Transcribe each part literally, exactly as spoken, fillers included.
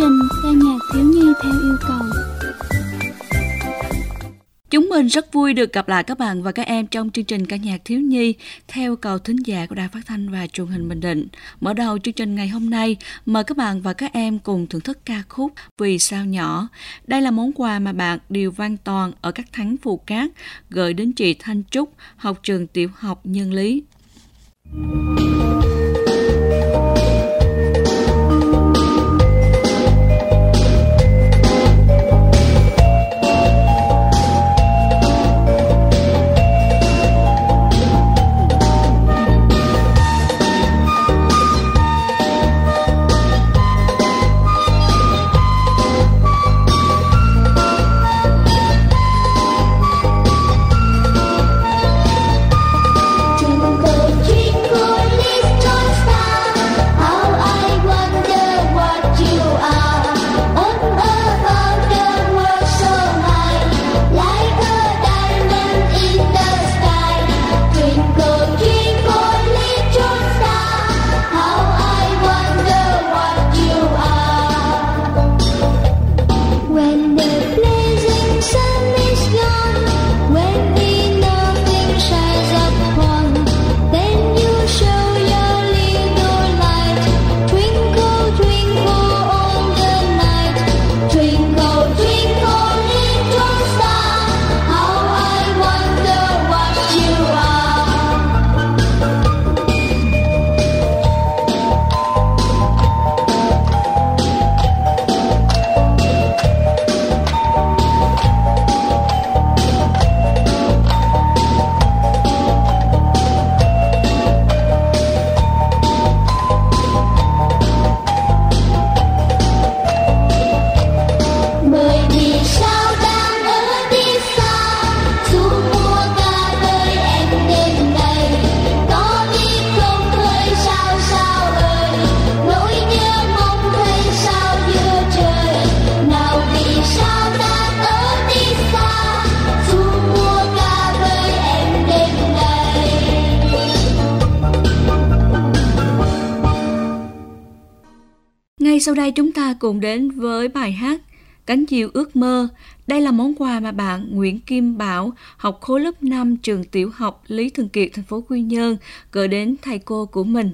trình ca nhạc thiếu nhi theo yêu cầu. Chúng mình rất vui được gặp lại các bạn và các em trong chương trình ca nhạc thiếu nhi theo cầu thính giả của Đài Phát thanh và Truyền hình Bình Định. Mở đầu chương trình ngày hôm nay, mời các bạn và các em cùng thưởng thức ca khúc Vì Sao Nhỏ. Đây là món quà mà bạn Điều Văn Toàn ở các Thắng Phù Cát gửi đến chị Thanh Trúc, học trường tiểu học Nhân Lý. Ngay sau đây chúng ta cùng đến với bài hát Cánh Diều Ước Mơ. Đây là món quà mà bạn Nguyễn Kim Bảo, học khối lớp năm trường tiểu học Lý Thường Kiệt, thành phố Quy Nhơn gửi đến thầy cô của mình.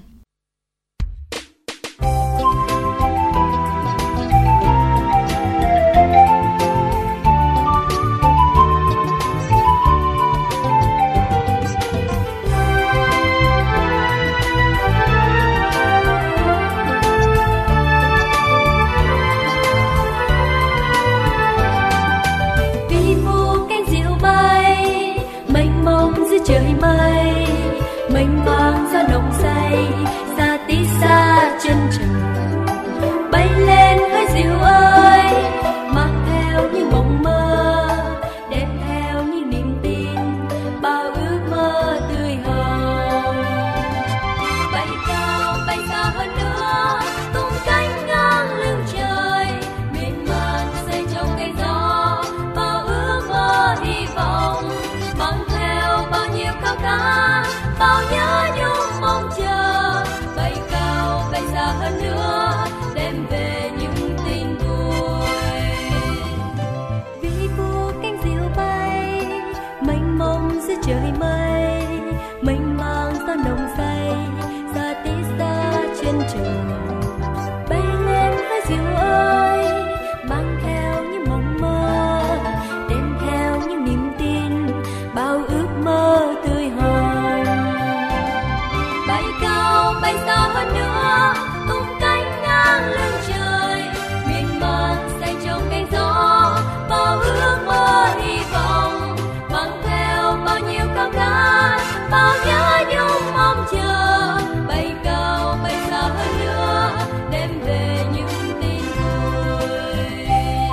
Trời mây mênh mang ra nồng say xa tí xa chân trời bay lên hỡi diều ơi, mang theo những mộng mơ, đem theo những niềm tin, bao ước mơ tươi hồng. Bay cao bay xa hơn nữa, tung cánh ngang lưng trời, miên man say trong cây gió, bao ước mơ hy vọng, mang theo bao nhiêu khao khát, bao nhớ nhung mong chờ, bay cao bay xa hơn nữa, đem về những tin vui. Vì vu cánh diều bay mênh mông giữa trời mây, mênh mang gió nồng say xa tí xa chân trời, bay lên hỡi diều ơi, mang theo những mộng mơ, đem theo những niềm tin, bao ước mơ tươi hồng. Bay cao bay xa hơn nữa, tung cánh ngang lưng trời, miên man say trong cánh gió, bao ước mơ hy vọng, mang theo bao nhiêu khao khát, bao nhớ nhung mong chờ, bay cao bay xa hơn nữa, đem về những tin vui.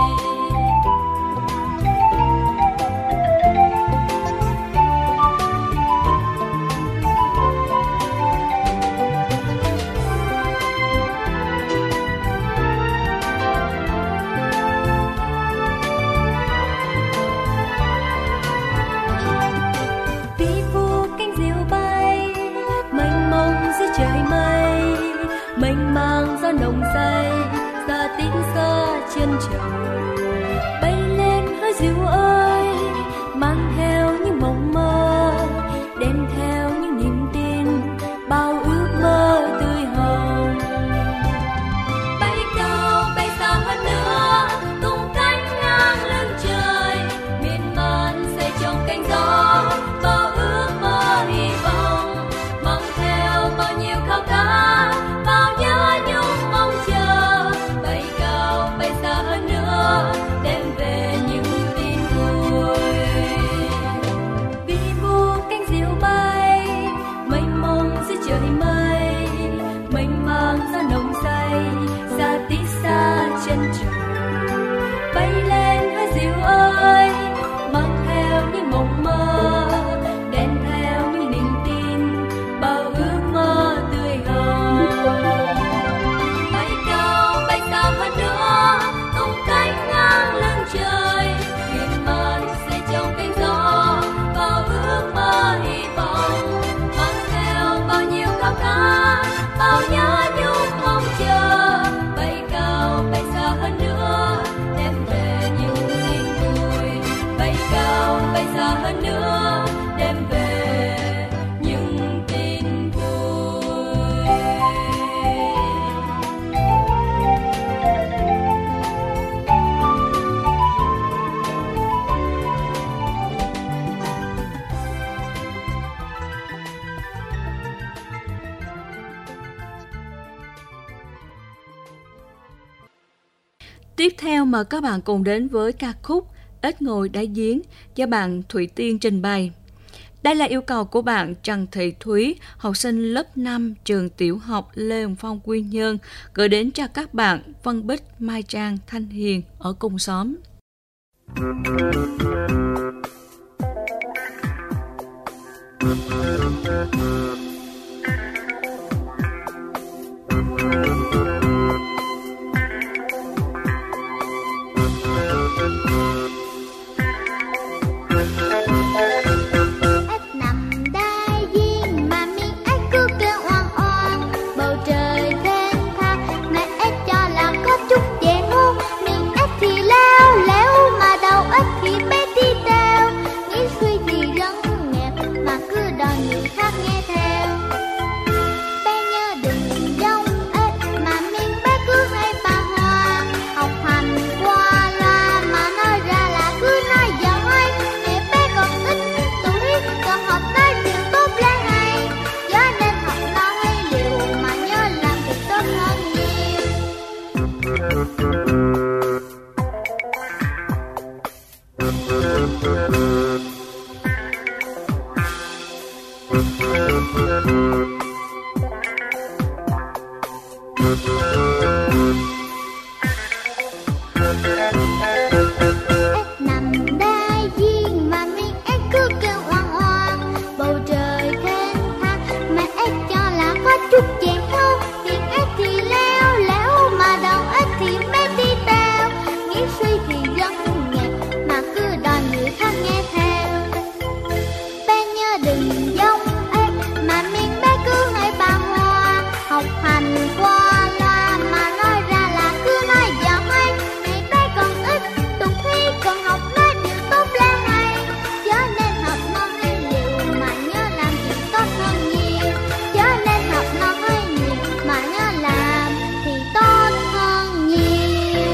Vì vu cánh diều bay mênh mông giữa trời mây, mênh mang gió nồng say xa tím xa chân trời. Bay lên hỡi diều ơi, mang theo những mộng mơ, đem theo những niềm tin, bao ước mơ tươi hồng. Bay cao bay xa hơn nữa, tung cánh ngang lưng trời, miên man say trong cánh gió, bao ước mơ hy vọng, mang theo bao nhiêu khao khát, bao nhớ nhung mong chờ. Bay cao bay xa hơn nữa, đem về những tin vui. Vì vu cánh diều bay mênh mông dưới trời mây, mênh mang ra nồng say, xa tít xa chân trời. Bay lên hỡi diều ơi, mang theo những mộng mơ, đem theo những niềm tin, bao ước mơ tươi hồng. Bay cao bay xa hơn nữa, tung cánh ngang lưng trời, miên man say trong cánh gió, bao ước mơ hy vọng, mang theo bao nhiêu khao khát, bao nhớ nhung mong chờ. Bay cao bay xa hơn nữa, đem về những tin vui. Bay cao bay xa hơn nữa, đem về những tin vui. Tiếp theo mời các bạn cùng đến với ca khúc Ít ngồi đáy giếng do bạn Thủy Tiên trình bày. Đây là yêu cầu của bạn Trần Thị Thúy, học sinh lớp năm trường tiểu học Lê Hồng Phong, Quy Nhơn, gửi đến cho các bạn Vân Bích, Mai Trang, Thanh Hiền ở cùng xóm. Nằm đáy giếng mà miếng ếch cứ kêu oan oan, bầu trời thênh thang mà ếch cho là có chút dễ ngu. Miếng ếch thì leo leo mà đầu ếch thì bé đi theo, nghĩ suy thì rất nghèo mà cứ đòi người khác nghe theo. Bé nhớ đừng giống ếch mà miếng bé cứ hay bàng hoàng, học hành qua loa mà nói ra là cứ nói giỏi. Ngày bé còn ít tuổi còn học nói điều tốt lên hay, cho nên học lo hay liệu mà nhớ làm việc tốt hơn nhiều. Ếch nằm đáy giếng mà miếng ếch cứ kêu oan oan, bầu trời thênh thang mà ếch cho là có chút chèn ngu. Miếng ếch thì leo leo mà đầu ếch thì bé đi theo, nghĩ suy thì rất nghèo mà cứ đòi người khác nghe theo. Bé nhớ đừng giống ếch mà miếng bé cứ hay bàng hoàng, học hành qua loa mà nói ra là cứ nói giỏi. Ngày bé còn ít tuổi còn học nói điều tốt lên hay, cho nên học non hay liệu mà nhớ làm việc tốt hơn nhiều. Cho nên học non hay nhiều mà nhớ làm thì tốt hơn nhiều.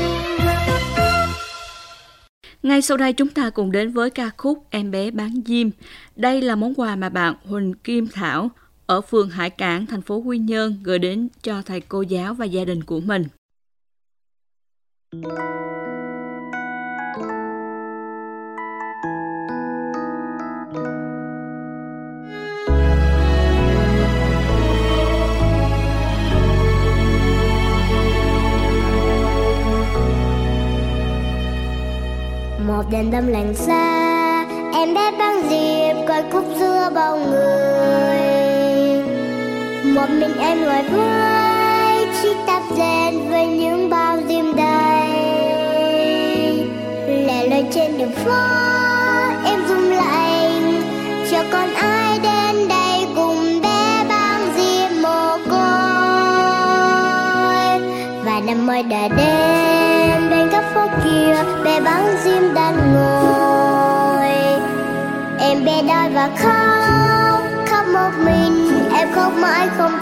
Ngay sau đây chúng ta cùng đến với ca khúc Em bé bán diêm. Đây là món quà mà bạn Huỳnh Kim Thảo ở phường Hải Cảng, thành phố Quy Nhơn gửi đến cho thầy cô giáo và gia đình của mình. Một đền tâm làng xa, em bé bán diệp coi khúc xưa bao người. Một mình em ngồi với chiếc tạp dệt với những bao diêm đầy. Lẻ loi trên đường phố em rung lạnh, chờ con ai đến đây cùng bé bán diêm mồ côi. Và năm mới đã đến bên các diêm đàn ngồi. Em bé đói và khóc, khóc một mình, em khóc mãi không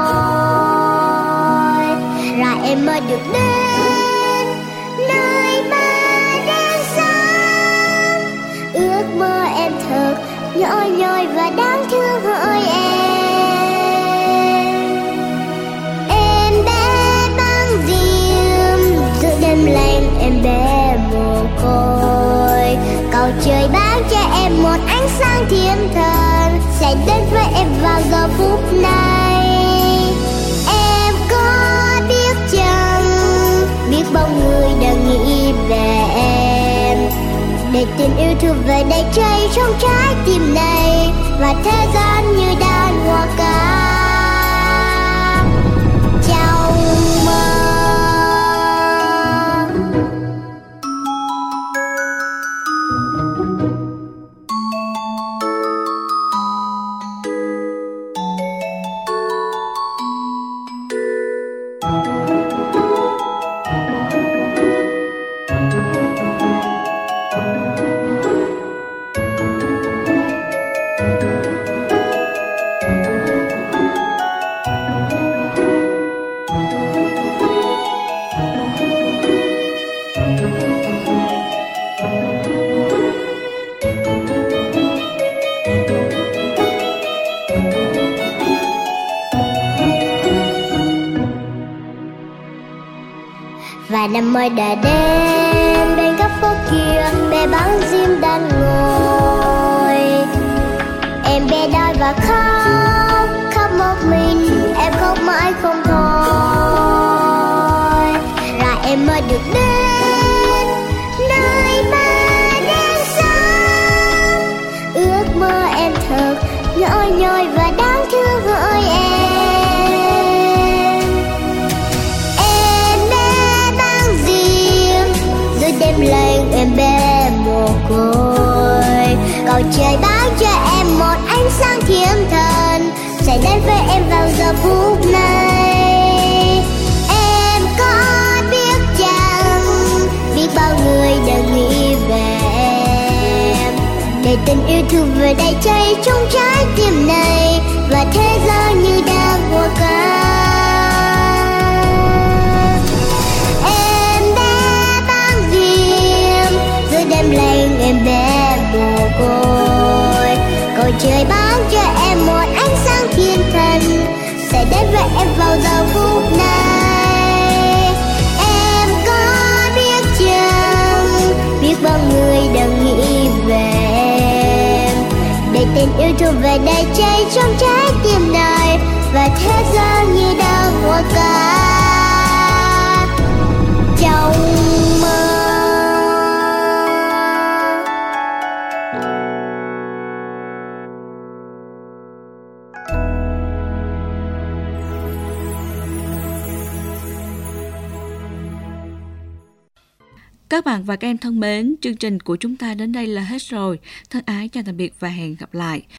thôi. Rồi em mới được đến nơi ba đang sống. Ước mơ em thật nhỏ nhoi và đáng thương hỡi em. Em bé băng diêm giữa đêm lạnh, em bé mồ côi. Cầu trời ban cho em một ánh sáng thiên thần sẽ đến với em vào giờ phút này. Em có biết chăng, biết bao người đang nghĩ về em, để tình yêu thương về đây cháy trong trái tim này, và thế gian như đàn hoa ca trong mơ. Vài năm mới đã đến bên góc phố kia, bé bắn diêm đàn ngồi. Em bé đói và khóc, khóc một mình, em khóc mãi không thôi. Rồi em mới được đến nơi ba đang sống. Ước mơ em thật nhỏ nhoi và đáng thương hỡi em. Đêm lạnh em bé mồ côi. Cầu trời ban cho em một ánh sáng thiên thần sẽ đến với em vào giờ phút này. Em có biết chăng, biết bao người đang nghĩ về em, để tình yêu thương về đây cháy trong trái tim này, và thế gian như đang hoa ca. Đêm lạnh em bé mồ côi. Cầu trời ban cho em một ánh sáng thiên thần sẽ đến với em vào giờ phút này. Em có biết chăng, biết bao người đang nghĩ về em, để tình yêu thương về đây cháy trong trái tim này, và thế gian như đang hoa ca trong mơ. Các bạn và các em thân mến, chương trình của chúng ta đến đây là hết rồi. Thân ái chào tạm biệt và hẹn gặp lại.